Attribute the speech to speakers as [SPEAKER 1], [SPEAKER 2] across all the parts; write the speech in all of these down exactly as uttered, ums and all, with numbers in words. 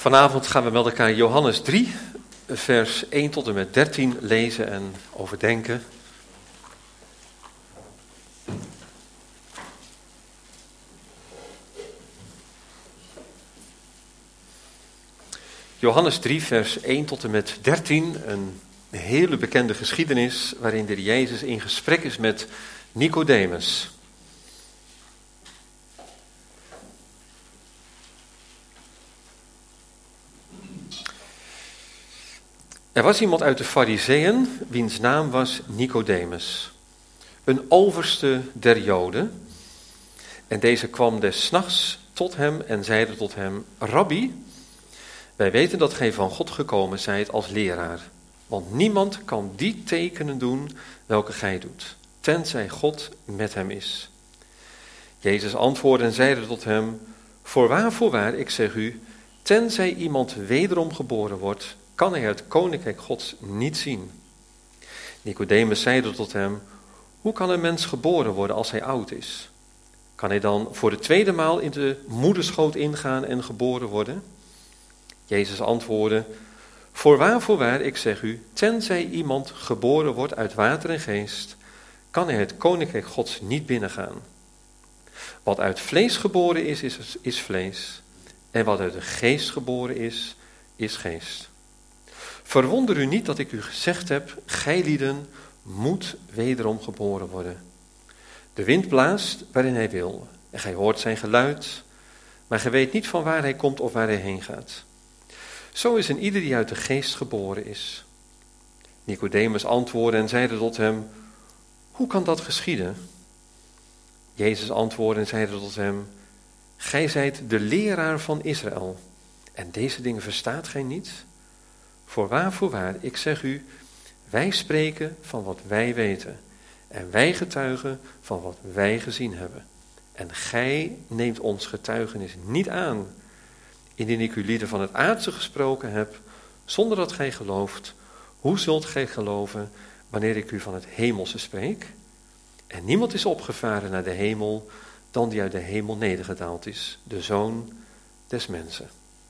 [SPEAKER 1] Vanavond gaan we met elkaar Johannes drie, vers één tot en met dertien lezen en overdenken. Johannes drie, vers één tot en met dertien, een hele bekende geschiedenis waarin de Jezus in gesprek is met Nicodemus. Er was iemand uit de Farizeeën, wiens naam was Nicodemus, een overste der Joden. En deze kwam des nachts tot hem en zeide tot hem: Rabbi, wij weten dat gij van God gekomen zijt als leraar, want niemand kan die tekenen doen welke gij doet, tenzij God met hem is. Jezus antwoordde en zeide tot hem: Voorwaar, voorwaar, ik zeg u, tenzij iemand wederom geboren wordt, kan hij het koninkrijk Gods niet zien. Nicodemus zeide tot hem: Hoe kan een mens geboren worden als hij oud is? Kan hij dan voor de tweede maal in de moederschoot ingaan en geboren worden? Jezus antwoordde: Voorwaar, voorwaar, ik zeg u, tenzij iemand geboren wordt uit water en geest, kan hij het koninkrijk Gods niet binnengaan. Wat uit vlees geboren is, is, is vlees. En wat uit de geest geboren is, is geest. Verwonder u niet dat ik u gezegd heb, gijlieden moet wederom geboren worden. De wind blaast waarin hij wil, en gij hoort zijn geluid, maar gij weet niet van waar hij komt of waar hij heen gaat. Zo is een ieder die uit de geest geboren is. Nicodemus antwoordde en zeide tot hem: Hoe kan dat geschieden? Jezus antwoordde en zeide tot hem: Gij zijt de leraar van Israël, en deze dingen verstaat gij niet? Voorwaar, voorwaar, ik zeg u, wij spreken van wat wij weten, en wij getuigen van wat wij gezien hebben. En gij neemt ons getuigenis niet aan, indien ik u lieden van het aardse gesproken heb, zonder dat gij gelooft. Hoe zult gij geloven wanneer ik u van het hemelse spreek? En niemand is opgevaren naar de hemel dan die uit de hemel nedergedaald is, de Zoon des mensen.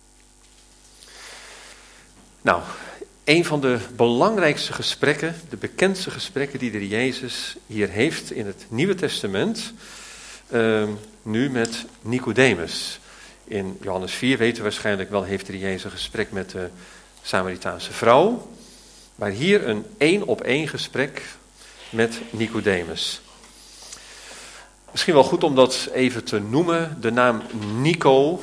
[SPEAKER 1] Nou, een van de belangrijkste gesprekken, de bekendste gesprekken die de Jezus hier heeft in het Nieuwe Testament, uh, nu met Nicodemus. In Johannes vier weten we waarschijnlijk wel, heeft de Jezus een gesprek met de Samaritaanse vrouw, maar hier een één op één gesprek met Nicodemus. Misschien wel goed om dat even te noemen, de naam Nico,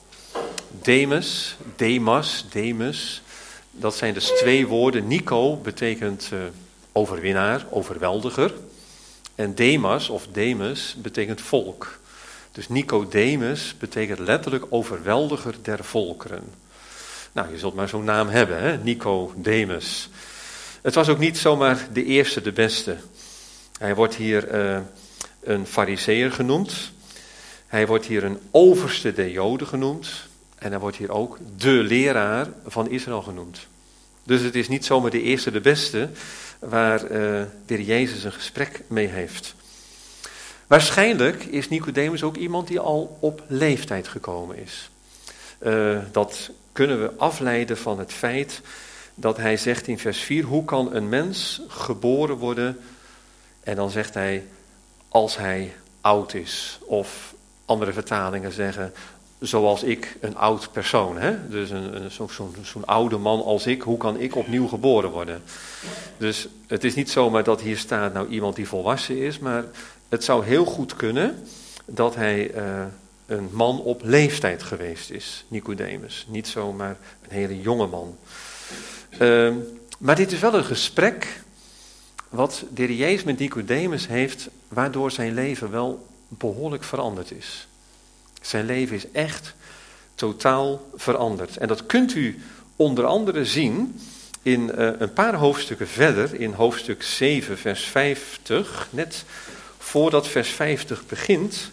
[SPEAKER 1] Demus, Demas, Demus. Dat zijn dus twee woorden. Nico betekent uh, overwinnaar, overweldiger. En Demas of Demus betekent volk. Dus Nicodemus betekent letterlijk overweldiger der volkeren. Nou, je zult maar zo'n naam hebben, hè? Nicodemus. Het was ook niet zomaar de eerste, de beste. Hij wordt hier uh, een farizeeër genoemd. Hij wordt hier een overste der Joden genoemd. En hij wordt hier ook de leraar van Israël genoemd. Dus het is niet zomaar de eerste, de beste, waar uh, de Heer Jezus een gesprek mee heeft. Waarschijnlijk is Nicodemus ook iemand die al op leeftijd gekomen is. Uh, dat kunnen we afleiden van het feit dat hij zegt in vers vier, hoe kan een mens geboren worden? En dan zegt hij, als hij oud is. Of andere vertalingen zeggen, zoals ik, een oud persoon. Hè? Dus een, een, zo, zo, zo'n oude man als ik, hoe kan ik opnieuw geboren worden? Dus het is niet zomaar dat hier staat, nou iemand die volwassen is, maar het zou heel goed kunnen dat hij uh, een man op leeftijd geweest is, Nicodemus. Niet zomaar een hele jonge man. Uh, maar dit is wel een gesprek wat de Heer Jezus met Nicodemus heeft, waardoor zijn leven wel behoorlijk veranderd is. Zijn leven is echt totaal veranderd. En dat kunt u onder andere zien in uh, een paar hoofdstukken verder, in hoofdstuk zeven, vers vijftig, net voordat vers vijftig begint.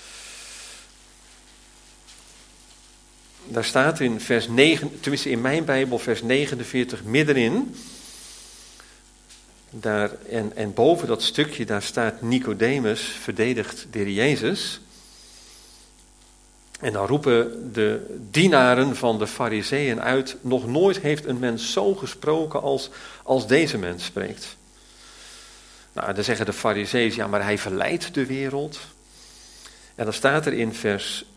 [SPEAKER 1] Daar staat in vers negen, tenminste in mijn Bijbel, vers negenenveertig middenin. Daar, en, en boven dat stukje, daar staat Nicodemus verdedigt de Heer Jezus. En dan roepen de dienaren van de Farizeeën uit, nog nooit heeft een mens zo gesproken als, als deze mens spreekt. Nou, dan zeggen de Farizeeën, ja, maar hij verleidt de wereld. En dan staat er in vers,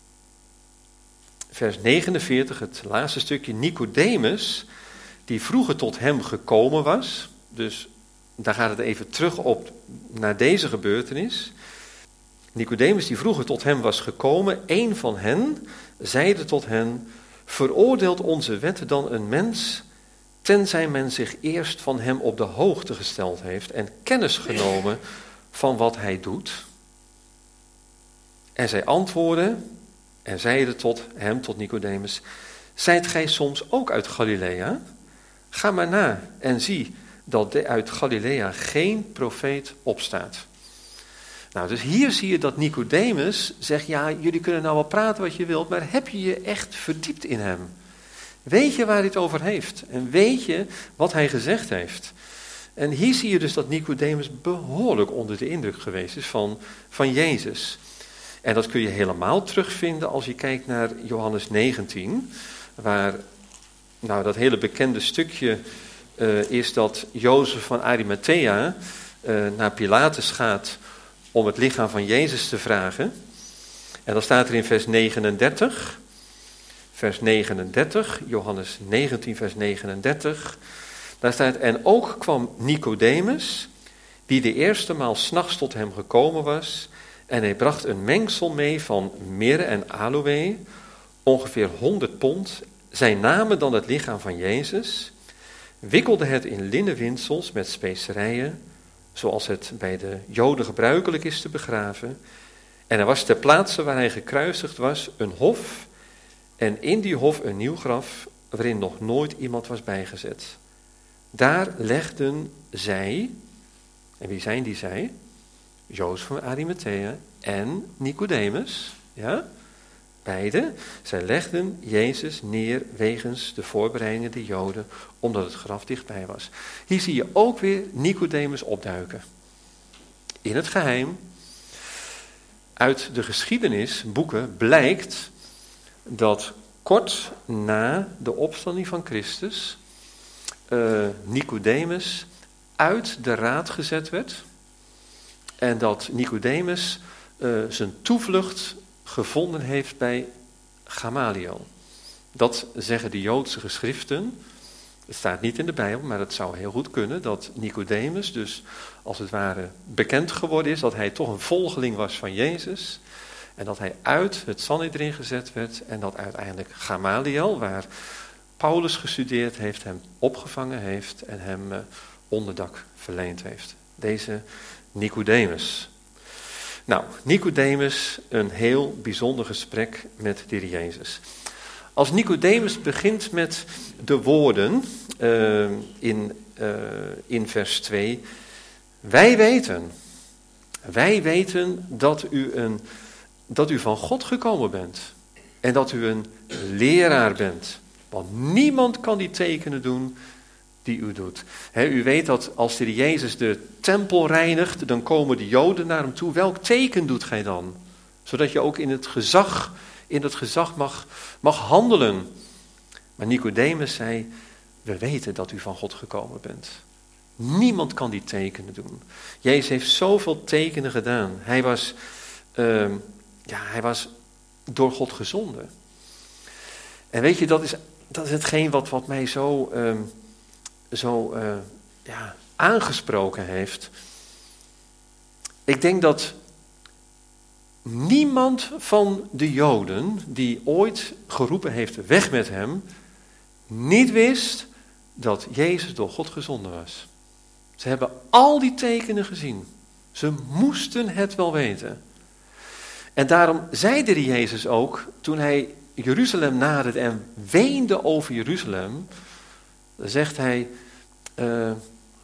[SPEAKER 1] vers negenenveertig, het laatste stukje, Nicodemus, die vroeger tot hem gekomen was. Dus daar gaat het even terug op naar deze gebeurtenis. Nicodemus, die vroeger tot hem was gekomen, een van hen, zeide tot hen, veroordeelt onze wet dan een mens, tenzij men zich eerst van hem op de hoogte gesteld heeft en kennis genomen van wat hij doet? En zij antwoordden en zeiden tot hem, tot Nicodemus, zijt gij soms ook uit Galilea? Ga maar na en zie dat uit Galilea geen profeet opstaat. Nou, dus hier zie je dat Nicodemus zegt, ja, jullie kunnen nou wel praten wat je wilt, maar heb je je echt verdiept in hem? Weet je waar hij het over heeft? En weet je wat hij gezegd heeft? En hier zie je dus dat Nicodemus behoorlijk onder de indruk geweest is van, van Jezus. En dat kun je helemaal terugvinden als je kijkt naar Johannes negentien, waar nou, dat hele bekende stukje uh, is dat Jozef van Arimathea uh, naar Pilatus gaat om het lichaam van Jezus te vragen. En dan staat er in vers negenendertig, vers negenendertig, Johannes negentien, vers negenendertig, daar staat, en ook kwam Nicodemus, die de eerste maal 's nachts tot hem gekomen was, en hij bracht een mengsel mee van mirre en aloë, ongeveer honderd pond. Zij namen dan het lichaam van Jezus, wikkelden het in linnen windsels met specerijen, zoals het bij de Joden gebruikelijk is te begraven. En er was ter plaatse waar hij gekruisigd was een hof, en in die hof een nieuw graf, waarin nog nooit iemand was bijgezet. Daar legden zij, en wie zijn die zij? Jozef van Arimathea en Nicodemus, ja, beide. Zij legden Jezus neer wegens de voorbereidingen der Joden, omdat het graf dichtbij was. Hier zie je ook weer Nicodemus opduiken. In het geheim. Uit de geschiedenisboeken blijkt dat kort na de opstanding van Christus uh, Nicodemus uit de raad gezet werd. En dat Nicodemus uh, zijn toevlucht gevonden heeft bij Gamaliel. Dat zeggen de Joodse geschriften. Het staat niet in de Bijbel, maar het zou heel goed kunnen dat Nicodemus dus als het ware bekend geworden is, dat hij toch een volgeling was van Jezus. En dat hij uit het Sanhedrin gezet werd en dat uiteindelijk Gamaliel, waar Paulus gestudeerd heeft, hem opgevangen heeft en hem uh, onderdak verleend heeft. Deze Nicodemus. Nou, Nicodemus, een heel bijzonder gesprek met de Heer Jezus. Als Nicodemus begint met de woorden uh, in, uh, in vers twee. Wij weten, wij weten dat u, een, dat u van God gekomen bent. En dat u een leraar bent. Want niemand kan die tekenen doen die u doet. He, u weet dat als de Heer Jezus de tempel reinigt, dan komen de Joden naar hem toe. Welk teken doet gij dan? Zodat je ook in het gezag, in het gezag mag, mag handelen. Maar Nicodemus zei, we weten dat u van God gekomen bent. Niemand kan die tekenen doen. Jezus heeft zoveel tekenen gedaan. Hij was, uh, ja, hij was door God gezonden. En weet je, dat is, dat is hetgeen wat, wat mij zo... Uh, zo uh, ja, aangesproken heeft. Ik denk dat niemand van de Joden die ooit geroepen heeft weg met hem, niet wist dat Jezus door God gezonden was. Ze hebben al die tekenen gezien. Ze moesten het wel weten. En daarom zei de Jezus ook, toen hij Jeruzalem naderde en weende over Jeruzalem, dan zegt hij, uh,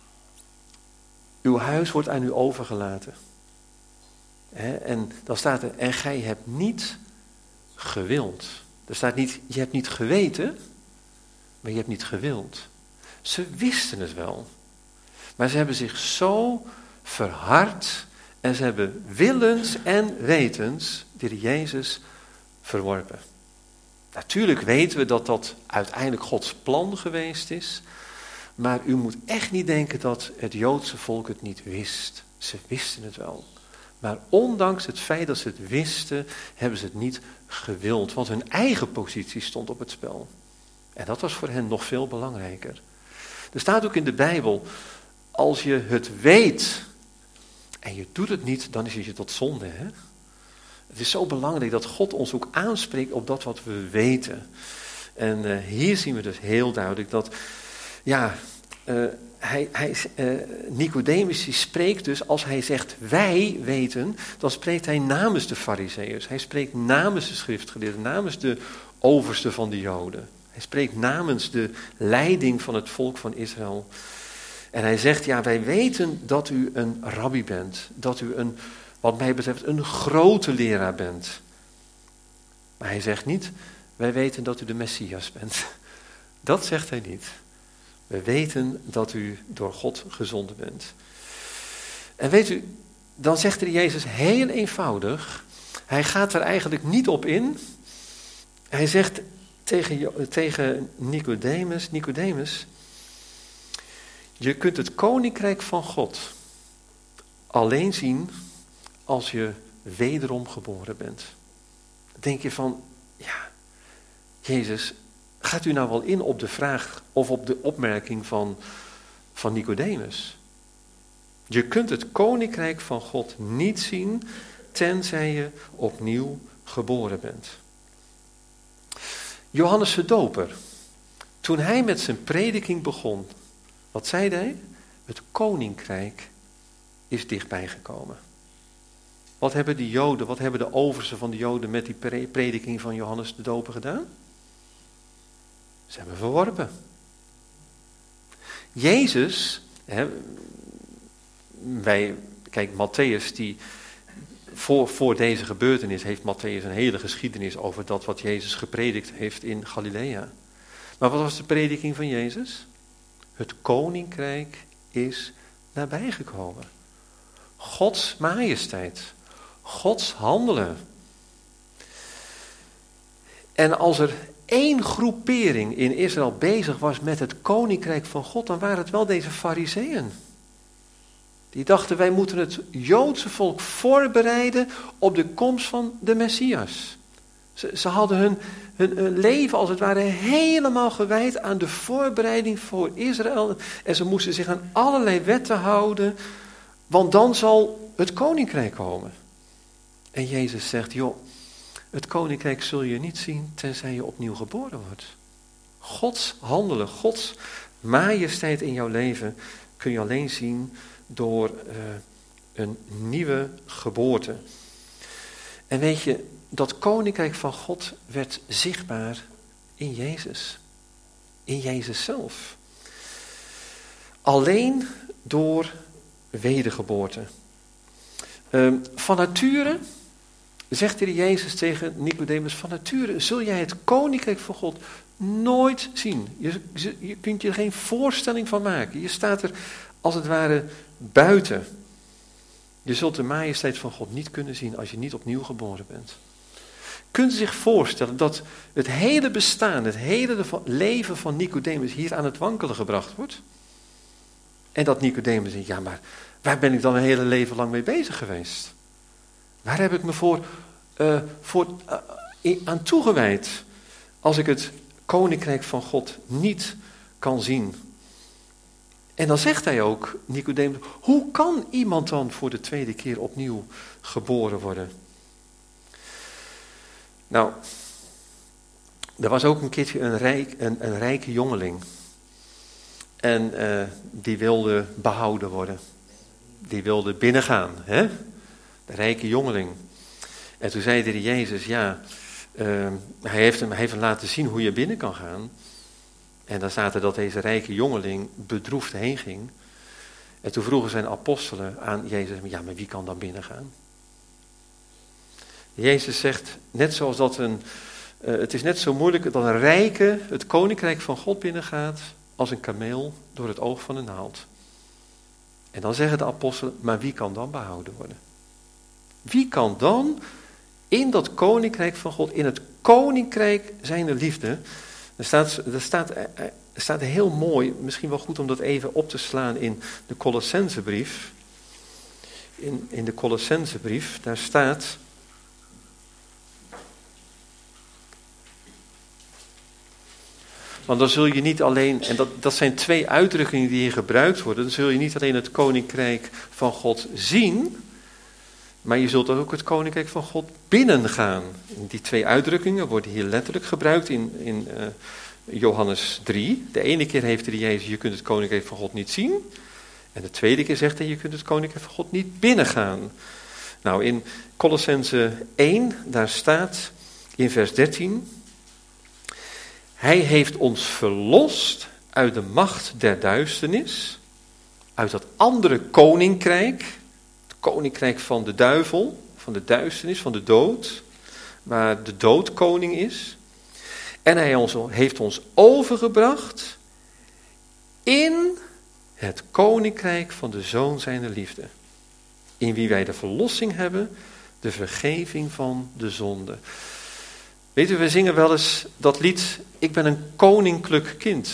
[SPEAKER 1] uw huis wordt aan u overgelaten. He, en dan staat er, en gij hebt niet gewild. Er staat niet, je hebt niet geweten, maar je hebt niet gewild. Ze wisten het wel. Maar ze hebben zich zo verhard en ze hebben willens en wetens de Jezus verworpen. Natuurlijk weten we dat dat uiteindelijk Gods plan geweest is. Maar u moet echt niet denken dat het Joodse volk het niet wist. Ze wisten het wel. Maar ondanks het feit dat ze het wisten, hebben ze het niet gewild. Want hun eigen positie stond op het spel. En dat was voor hen nog veel belangrijker. Er staat ook in de Bijbel, als je het weet en je doet het niet, dan is het je tot zonde. Hè? Het is zo belangrijk dat God ons ook aanspreekt op dat wat we weten. En uh, hier zien we dus heel duidelijk dat, ja, uh, hij, hij, uh, Nicodemus die spreekt dus, als hij zegt wij weten, dan spreekt hij namens de Farizeeërs. Hij spreekt namens de schriftgeleerden, namens de overste van de Joden. Hij spreekt namens de leiding van het volk van Israël. En hij zegt, ja, wij weten dat u een rabbi bent. Dat u een, wat mij betreft, een grote leraar bent. Maar hij zegt niet, wij weten dat u de Messias bent. Dat zegt hij niet. We weten dat u door God gezonden bent. En weet u, dan zegt er Jezus heel eenvoudig. Hij gaat er eigenlijk niet op in. Hij zegt tegen, tegen Nicodemus, Nicodemus, je kunt het koninkrijk van God alleen zien als je wederom geboren bent. Dan denk je van, ja, Jezus, gaat u nou wel in op de vraag of op de opmerking van, van Nicodemus? Je kunt het koninkrijk van God niet zien tenzij je opnieuw geboren bent. Johannes de Doper, toen hij met zijn prediking begon, wat zei hij? Het koninkrijk is dichtbij gekomen. Wat hebben de Joden, wat hebben de oversten van de Joden met die prediking van Johannes de Doper gedaan? Ze hebben verworpen. Jezus, hè, wij, kijk, Matthäus, die, voor, voor deze gebeurtenis heeft Matthäus een hele geschiedenis over dat wat Jezus gepredikt heeft in Galilea. Maar wat was de prediking van Jezus? Het koninkrijk is nabijgekomen. Gods majesteit. Gods handelen. En als er één groepering in Israël bezig was met het koninkrijk van God, dan waren het wel deze Farizeeën. Die dachten, wij moeten het Joodse volk voorbereiden op de komst van de Messias. Ze, ze hadden hun, hun, hun leven als het ware helemaal gewijd aan de voorbereiding voor Israël. En ze moesten zich aan allerlei wetten houden, want dan zal het koninkrijk komen. En Jezus zegt, joh, het koninkrijk zul je niet zien tenzij je opnieuw geboren wordt. Gods handelen, Gods majesteit in jouw leven kun je alleen zien door uh, een nieuwe geboorte. En weet je, dat koninkrijk van God werd zichtbaar in Jezus. In Jezus zelf. Alleen door wedergeboorte. Um, van nature, zegt de Jezus tegen Nicodemus, van nature zul jij het koninkrijk van God nooit zien. Je, je kunt je er geen voorstelling van maken. Je staat er als het ware buiten. Je zult de majesteit van God niet kunnen zien als je niet opnieuw geboren bent. Kunt u zich voorstellen dat het hele bestaan, het hele leven van Nicodemus hier aan het wankelen gebracht wordt? En dat Nicodemus zegt, ja, maar waar ben ik dan een hele leven lang mee bezig geweest? Waar heb ik me voor, uh, voor uh, aan toegewijd als ik het koninkrijk van God niet kan zien? En dan zegt hij ook, Nicodemus, hoe kan iemand dan voor de tweede keer opnieuw geboren worden? Nou, er was ook een keertje een, rijk, een, een rijke jongeling. En uh, die wilde behouden worden. Die wilde binnengaan, hè? De rijke jongeling. En toen zei de Jezus, ja, uh, hij, heeft hem, hij heeft hem laten zien hoe je binnen kan gaan. En dan staat er dat deze rijke jongeling bedroefd heen ging. En toen vroegen zijn apostelen aan Jezus, ja, maar wie kan dan binnengaan? Jezus zegt, net zoals dat een, uh, het is net zo moeilijk dat een rijke het koninkrijk van God binnengaat, als een kameel door het oog van een naald. En dan zeggen de apostelen, maar wie kan dan behouden worden? Wie kan dan In dat koninkrijk van God, in het koninkrijk zijner liefde. Er staat, er staat, er staat heel mooi, misschien wel goed om dat even op te slaan in de Colossensebrief. In, in de Colossensebrief, daar staat... Want dan zul je niet alleen, en dat, dat zijn twee uitdrukkingen die hier gebruikt worden, dan zul je niet alleen het koninkrijk van God zien, maar je zult ook het koninkrijk van God binnengaan. Die twee uitdrukkingen worden hier letterlijk gebruikt in, in uh, Johannes drie. De ene keer heeft de Jezus, je kunt het koninkrijk van God niet zien. En de tweede keer zegt hij, je kunt het koninkrijk van God niet binnengaan. Nou, in Colossense één, daar staat in vers dertien... Hij heeft ons verlost uit de macht der duisternis, uit dat andere koninkrijk, het koninkrijk van de duivel, van de duisternis, van de dood, waar de dood koning is. En hij ons, heeft ons overgebracht in het koninkrijk van de Zoon zijner liefde, in wie wij de verlossing hebben, de vergeving van de zonde. Weet u, we zingen wel eens dat lied, ik ben een koninklijk kind.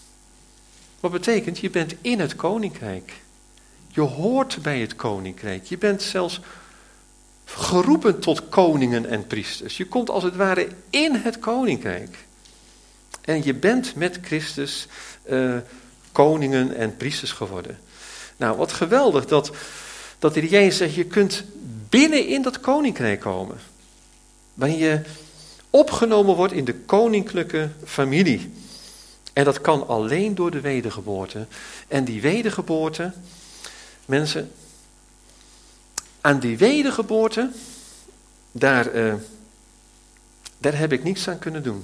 [SPEAKER 1] Wat betekent, je bent in het koninkrijk. Je hoort bij het koninkrijk. Je bent zelfs geroepen tot koningen en priesters. Je komt als het ware in het koninkrijk. En je bent met Christus uh, koningen en priesters geworden. Nou, wat geweldig dat, dat de Heer Jezus zegt, je kunt binnen in dat koninkrijk komen. Wanneer je opgenomen wordt in de koninklijke familie. En dat kan alleen door de wedergeboorte. En die wedergeboorte, mensen, aan die wedergeboorte, daar, uh, daar heb ik niets aan kunnen doen.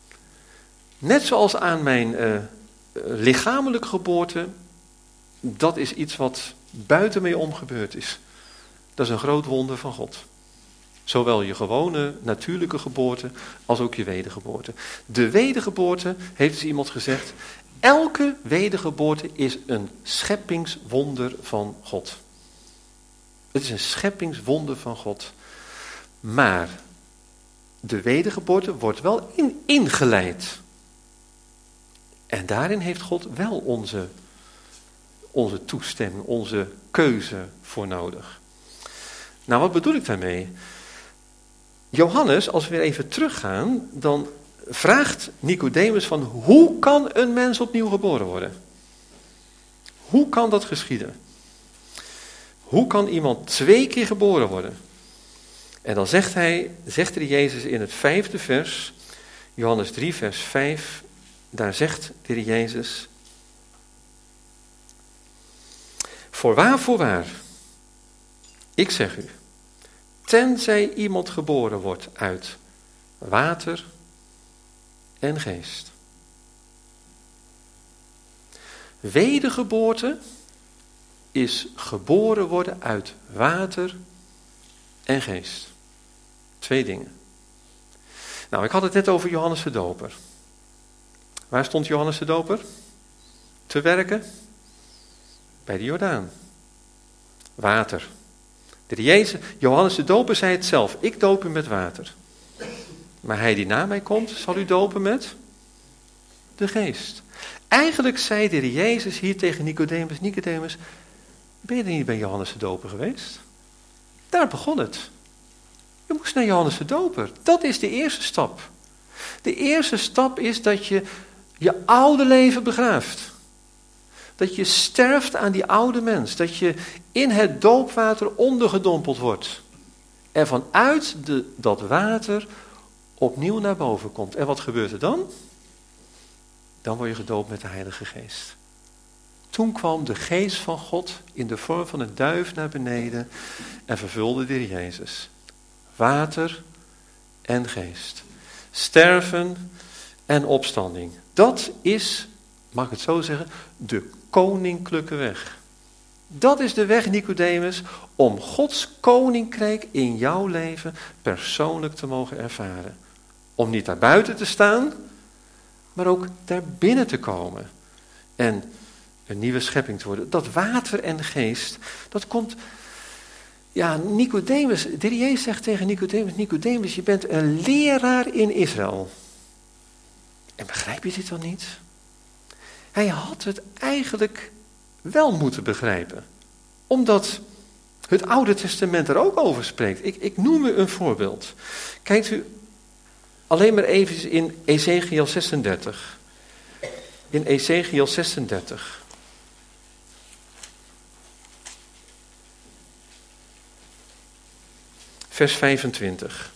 [SPEAKER 1] Net zoals aan mijn uh, lichamelijke geboorte, dat is iets wat buiten mij om gebeurd is. Dat is een groot wonder van God. Zowel je gewone natuurlijke geboorte als ook je wedergeboorte. De wedergeboorte, heeft dus iemand gezegd, elke wedergeboorte is een scheppingswonder van God. Het is een scheppingswonder van God. Maar de wedergeboorte wordt wel in, ingeleid. En daarin heeft God wel onze, onze toestemming, onze keuze voor nodig. Nou, wat bedoel ik daarmee? Johannes, als we weer even teruggaan, dan vraagt Nicodemus van hoe kan een mens opnieuw geboren worden? Hoe kan dat geschieden? Hoe kan iemand twee keer geboren worden? En dan zegt hij, zegt er Jezus in het vijfde vers, Johannes drie vers vijf, daar zegt de Heer Jezus, voorwaar, voorwaar, ik zeg u, tenzij iemand geboren wordt uit water en geest. Wedergeboorte is geboren worden uit water en geest. Twee dingen. Nou, ik had het net over Johannes de Doper. Waar stond Johannes de Doper te werken? Bij de Jordaan. Water. De Jezus, Johannes de Doper zei het zelf, ik doop u met water. Maar hij die na mij komt, zal u dopen met de geest. Eigenlijk zei de Heer Jezus hier tegen Nicodemus, Nicodemus, ben je er niet bij Johannes de Doper geweest? Daar begon het. Je moest naar Johannes de Doper. Dat is de eerste stap. De eerste stap is dat je je oude leven begraaft. Dat je sterft aan die oude mens. Dat je in het doopwater ondergedompeld wordt. En vanuit de, dat water opnieuw naar boven komt. En wat gebeurt er dan? Dan word je gedoopt met de Heilige Geest. Toen kwam de geest van God in de vorm van een duif naar beneden en vervulde de Heer Jezus. Water en geest. Sterven en opstanding. Dat is, mag ik het zo zeggen, de koninklijke weg. Dat is de weg, Nicodemus, om Gods koninkrijk in jouw leven persoonlijk te mogen ervaren. Om niet daar buiten te staan, maar ook daar binnen te komen. En een nieuwe schepping te worden. Dat water en geest, dat komt, Ja, Nicodemus, de Heer Jezus zegt tegen Nicodemus, Nicodemus, je bent een leraar in Israël. En begrijp je dit dan niet? Hij had het eigenlijk wel moeten begrijpen. Omdat het Oude Testament er ook over spreekt. Ik, ik noem u een voorbeeld. Kijkt u alleen maar even in Ezekiel zesendertig. In Ezekiel zesendertig. Vers vijfentwintig.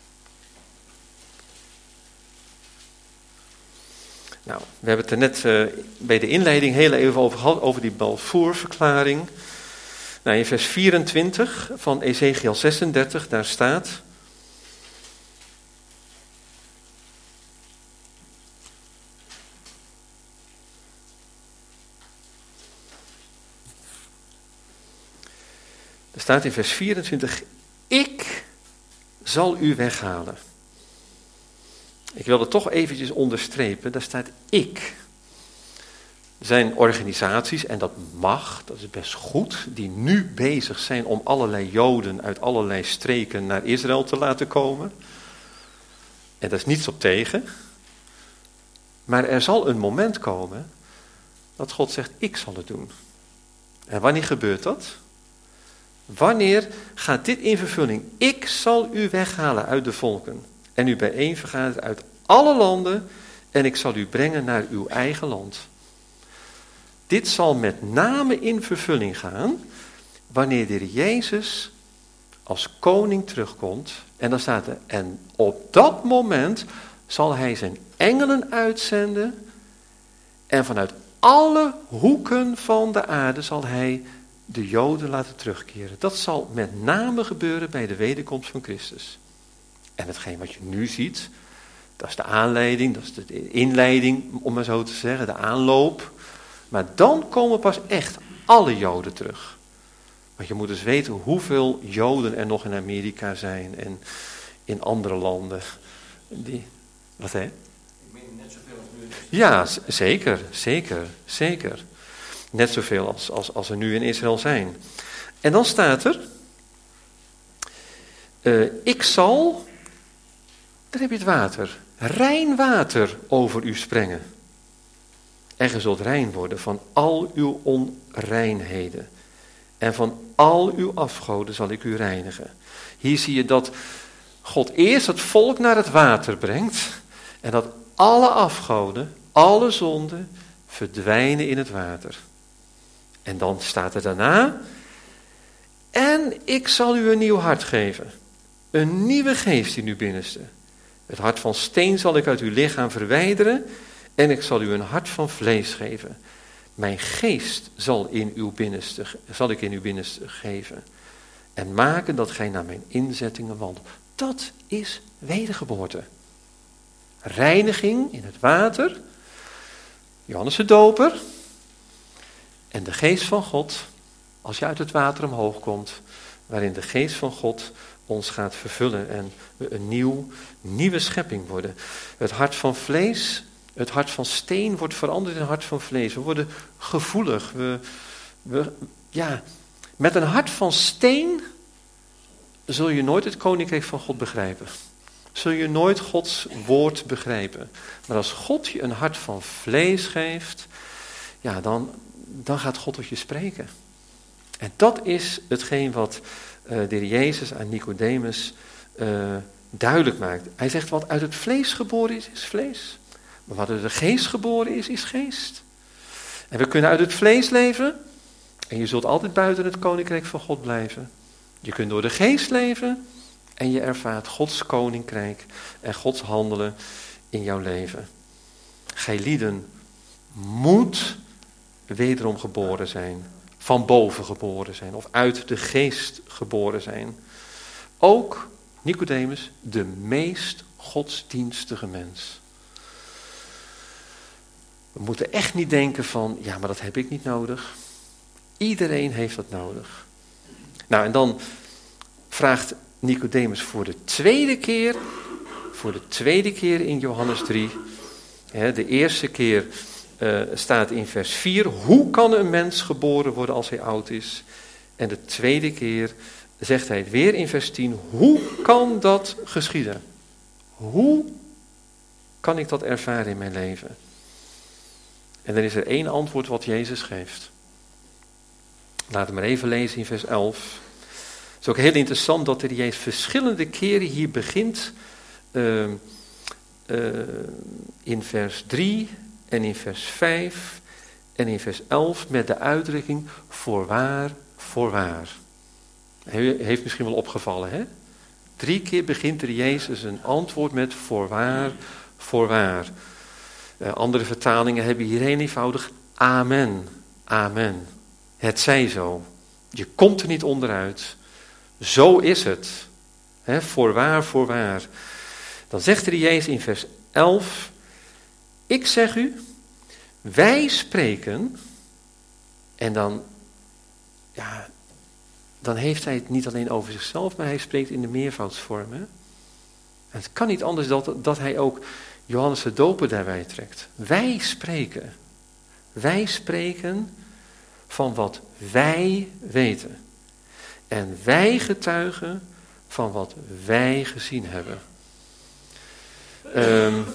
[SPEAKER 1] Nou, we hebben het er net uh, bij de inleiding heel even over gehad, over die Balfour-verklaring. Nou, in vers vierentwintig van Ezekiel zesendertig, daar staat: Er staat in vers vierentwintig, ik zal u weghalen. Ik wil het toch eventjes onderstrepen, daar staat ik. Er zijn organisaties, en dat mag, dat is best goed, die nu bezig zijn om allerlei Joden uit allerlei streken naar Israël te laten komen. En daar is niets op tegen. Maar er zal een moment komen dat God zegt, ik zal het doen. En wanneer gebeurt dat? Wanneer gaat dit in vervulling? Ik zal u weghalen uit de volken en u bijeenvergaderen uit alle landen en ik zal u brengen naar uw eigen land. Dit zal met name in vervulling gaan wanneer de Heer Jezus als koning terugkomt. En dan staat er, en op dat moment zal hij zijn engelen uitzenden en vanuit alle hoeken van de aarde zal hij de Joden laten terugkeren. Dat zal met name gebeuren bij de wederkomst van Christus. En hetgeen wat je nu ziet, dat is de aanleiding, dat is de inleiding, om maar zo te zeggen, de aanloop. Maar dan komen pas echt alle Joden terug. Want je moet dus weten hoeveel Joden er nog in Amerika zijn en in andere landen. Die, wat hè?
[SPEAKER 2] Ik meen net zoveel als nu.
[SPEAKER 1] Ja, z- zeker, zeker, zeker. Net zoveel als, als, als er nu in Israël zijn. En dan staat er, uh, ik zal, daar heb je het water, rein water over u sprengen. En ge zult rein worden van al uw onreinheden. En van al uw afgoden zal ik u reinigen. Hier zie je dat God eerst het volk naar het water brengt. En dat alle afgoden, alle zonden verdwijnen in het water. En dan staat er daarna, en ik zal u een nieuw hart geven. Een nieuwe geest in uw binnenste. Het hart van steen zal ik uit uw lichaam verwijderen. En ik zal u een hart van vlees geven. Mijn geest zal, in uw binnenste, zal ik in uw binnenste geven. En maken dat gij naar mijn inzettingen wandelt. Dat is wedergeboorte. Reiniging in het water. Johannes de Doper. En de geest van God, als je uit het water omhoog komt, waarin de geest van God ons gaat vervullen en we een nieuw, nieuwe schepping worden. Het hart van vlees, het hart van steen wordt veranderd in een hart van vlees. We worden gevoelig. We, we, ja, met een hart van steen zul je nooit het koninkrijk van God begrijpen. Zul je nooit Gods woord begrijpen. Maar als God je een hart van vlees geeft, ja, dan, dan gaat God tot je spreken. En dat is hetgeen wat uh, de Heer Jezus aan Nicodemus uh, duidelijk maakt. Hij zegt, wat uit het vlees geboren is, is vlees. Maar wat uit de geest geboren is, is geest. En we kunnen uit het vlees leven. En je zult altijd buiten het koninkrijk van God blijven. Je kunt door de geest leven. En je ervaart Gods koninkrijk en Gods handelen in jouw leven. Gij lieden moet wederom geboren zijn. Van boven geboren zijn. Of uit de geest geboren zijn. Ook Nicodemus, de meest godsdienstige mens. We moeten echt niet denken van, ja, maar dat heb ik niet nodig. Iedereen heeft dat nodig. Nou, en dan vraagt Nicodemus voor de tweede keer, voor de tweede keer in Johannes drie. Hè, de eerste keer uh, staat in vers vier, hoe kan een mens geboren worden als hij oud is? En de tweede keer zegt hij het weer in vers tien. Hoe kan dat geschieden? Hoe kan ik dat ervaren in mijn leven? En dan is er één antwoord wat Jezus geeft. Laten we maar even lezen in vers elf. Het is ook heel interessant dat er Jezus verschillende keren hier begint. Uh, uh, in vers drie en in vers vijf en in vers elf met de uitdrukking voorwaar, voorwaar. He, heeft misschien wel opgevallen, hè? Drie keer begint er Jezus een antwoord met voorwaar, voorwaar. Uh, andere vertalingen hebben hierheen eenvoudig amen, amen. Het zij zo. Je komt er niet onderuit. Zo is het. He, voorwaar, voorwaar. Dan zegt er Jezus in vers elf. Ik zeg u, wij spreken. En dan, ja, dan heeft hij het niet alleen over zichzelf, maar hij spreekt in de meervoudsvorm. Hè? En het kan niet anders dan dat, dat hij ook Johannes de Doper daarbij trekt. Wij spreken. Wij spreken van wat wij weten. En wij getuigen van wat wij gezien hebben. Um,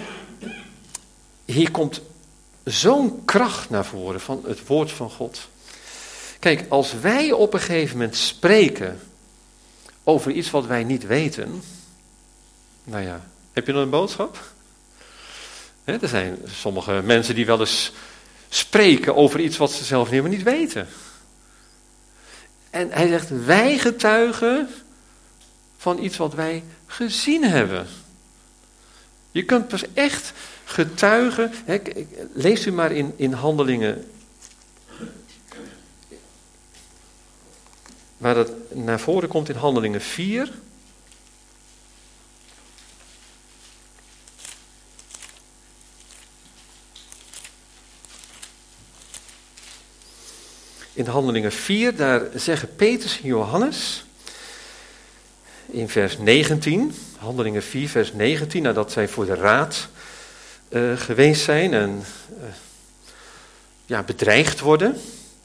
[SPEAKER 1] hier komt zo'n kracht naar voren van het woord van God. Kijk, als wij op een gegeven moment spreken over iets wat wij niet weten. Nou ja, heb je dan een boodschap? He, er zijn sommige mensen die wel eens spreken over iets wat ze zelf helemaal niet weten. En hij zegt, wij getuigen van iets wat wij gezien hebben. Je kunt pas echt getuigen. Hè, lees u maar in, in Handelingen. Waar dat naar voren komt in Handelingen vier. In Handelingen vier, daar zeggen Petrus en Johannes, in vers negentien, Handelingen vier, vers negentien, nadat zij voor de raad uh, geweest zijn en uh, ja, bedreigd worden.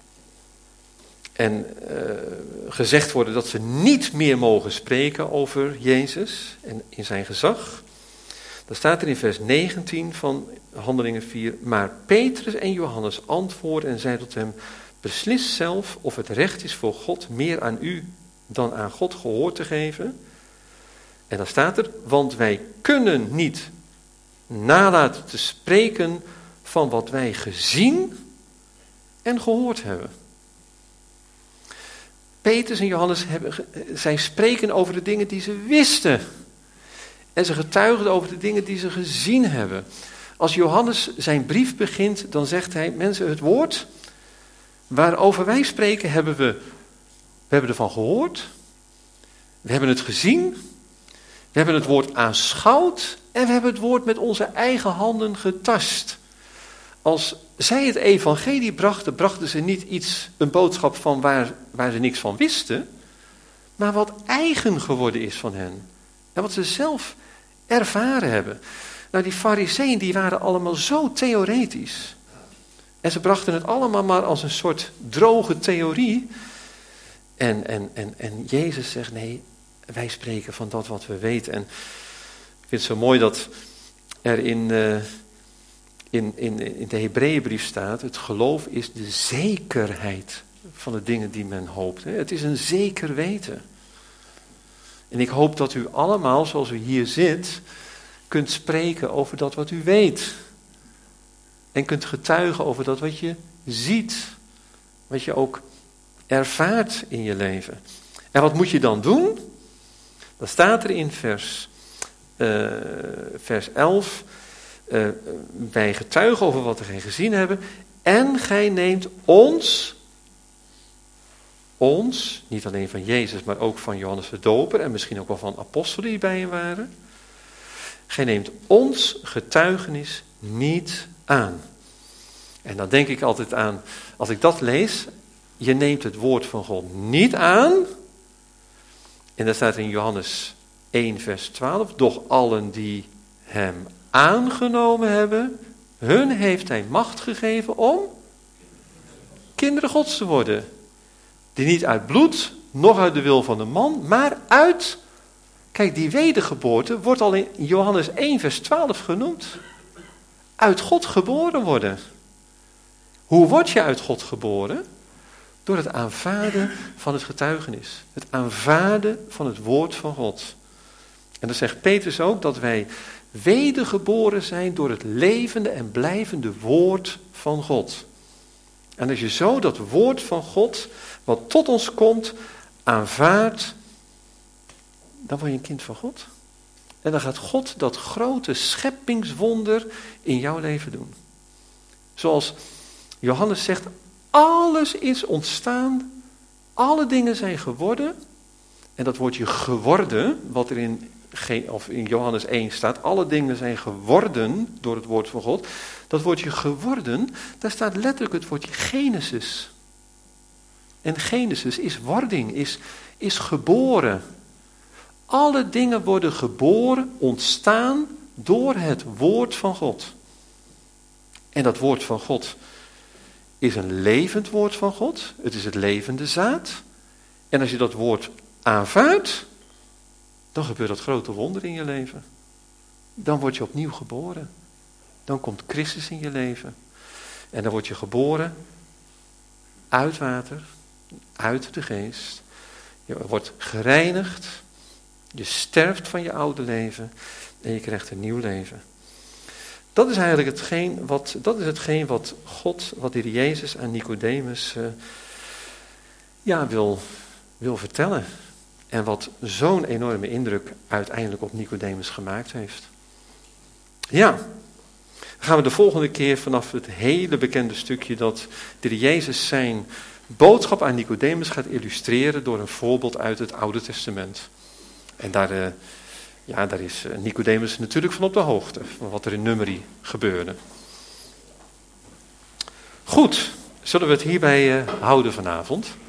[SPEAKER 1] En uh, gezegd worden dat ze niet meer mogen spreken over Jezus en in zijn gezag. Dan staat er in vers negentien van Handelingen vier, maar Petrus en Johannes antwoorden en zeiden tot hem, beslis zelf of het recht is voor God meer aan u dan aan God gehoor te geven. En dan staat er, want wij kunnen niet nalaten te spreken van wat wij gezien en gehoord hebben. Petrus en Johannes, hebben, zij spreken over de dingen die ze wisten. En ze getuigen over de dingen die ze gezien hebben. Als Johannes zijn brief begint, dan zegt hij, mensen, het woord waarover wij spreken, hebben we, we hebben ervan gehoord. We hebben het gezien. We hebben het woord aanschouwd. En we hebben het woord met onze eigen handen getast. Als zij het evangelie brachten, brachten ze niet iets, een boodschap van waar, waar ze niks van wisten. Maar wat eigen geworden is van hen. En wat ze zelf ervaren hebben. Nou, die farizeeën die waren allemaal zo theoretisch. En ze brachten het allemaal maar als een soort droge theorie. En, en, en, en Jezus zegt, nee, wij spreken van dat wat we weten. En ik vind het zo mooi dat er in, uh, in, in, in de Hebreeënbrief staat, het geloof is de zekerheid van de dingen die men hoopt. Het is een zeker weten. En ik hoop dat u allemaal, zoals u hier zit, kunt spreken over dat wat u weet. En kunt getuigen over dat wat je ziet. Wat je ook ervaart in je leven. En wat moet je dan doen? Dan staat er in vers, uh, vers elf. Uh, wij getuigen over wat wij gezien hebben. En gij neemt ons. Ons, niet alleen van Jezus, maar ook van Johannes de Doper. En misschien ook wel van apostelen die bij hem waren. Gij neemt ons getuigenis niet aan. En dan denk ik altijd aan, als ik dat lees, je neemt het woord van God niet aan. En daar staat in Johannes één vers twaalf, doch allen die hem aangenomen hebben, hun heeft hij macht gegeven om kinderen Gods te worden. Die niet uit bloed, noch uit de wil van de man, maar uit, kijk, die wedergeboorte wordt al in Johannes één vers twaalf genoemd. Uit God geboren worden. Hoe word je uit God geboren? Door het aanvaarden van het getuigenis. Het aanvaarden van het woord van God. En dan zegt Petrus ook dat wij wedergeboren zijn door het levende en blijvende woord van God. En als je zo dat woord van God, wat tot ons komt, aanvaardt, dan word je een kind van God. En dan gaat God dat grote scheppingswonder in jouw leven doen. Zoals Johannes zegt, alles is ontstaan, alle dingen zijn geworden. En dat woordje geworden, wat er in, of in Johannes één staat, alle dingen zijn geworden door het woord van God. Dat woordje geworden, daar staat letterlijk het woordje Genesis. En Genesis is wording, is, is geboren. Alle dingen worden geboren, ontstaan door het woord van God. En dat woord van God is een levend woord van God. Het is het levende zaad. En als je dat woord aanvaardt, dan gebeurt dat grote wonder in je leven. Dan word je opnieuw geboren. Dan komt Christus in je leven. En dan word je geboren uit water, uit de geest. Je wordt gereinigd. Je sterft van je oude leven en je krijgt een nieuw leven. Dat is eigenlijk hetgeen wat, dat is hetgeen wat God, wat de Heer Jezus aan Nicodemus uh, ja, wil, wil vertellen. En wat zo'n enorme indruk uiteindelijk op Nicodemus gemaakt heeft. Ja, dan gaan we de volgende keer vanaf het hele bekende stukje dat de Heer Jezus zijn boodschap aan Nicodemus gaat illustreren door een voorbeeld uit het Oude Testament. En daar, uh, ja, daar is Nicodemus natuurlijk van op de hoogte, van wat er in Numeri gebeurde. Goed, zullen we het hierbij uh, houden vanavond?